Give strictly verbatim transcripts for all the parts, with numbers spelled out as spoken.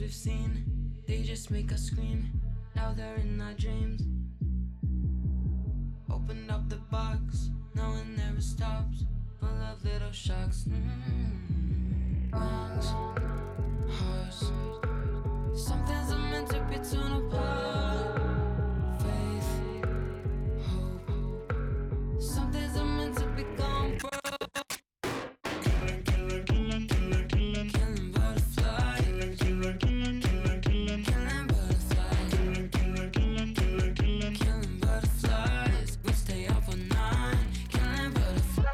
we've seen, they just make us scream. Now they're in our dreams. Opened up the box, now it never stops. Full of little shocks. Mm-hmm. Wrongs, hearts. Something's are meant to be torn apart. Faith, hope. Something's are meant to be gone broke. Killing, killer, killing, killer, killer, killing butterfly. Killing, killer, killer, killer, killer, killing butterfly. Killing, killer, killer, killer, killer, killing butterflies. We stay up all night, killing butterflies.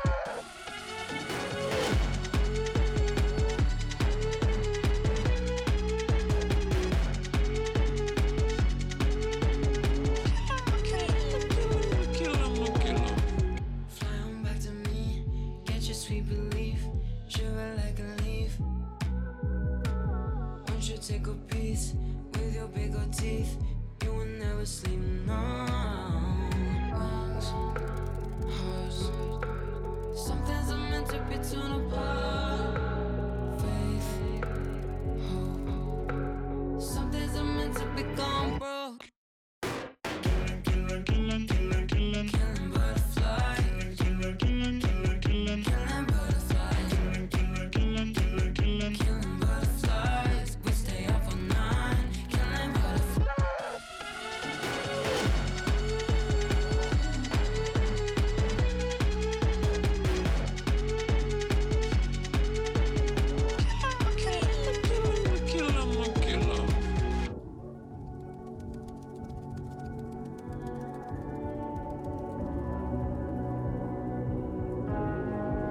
Fly on back to me, get your sweet belief, shiver like a leaf. Won't you take a piece with your big old teeth? You will never sleep, no. Wrongs, hearts. Something's are meant to be torn apart. Faith, hope. Something's are meant to be gone broke. Killing, killer, killer, killer, killer, killing butterfly. Killing, killer, killer, killer, killing butterfly. Killing, killer, killer, killer, killer, killing butterflies. We stay up all night, killing butterflies.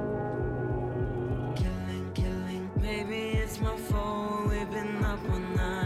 Killing, killing, maybe it's my fault. We've been up all night.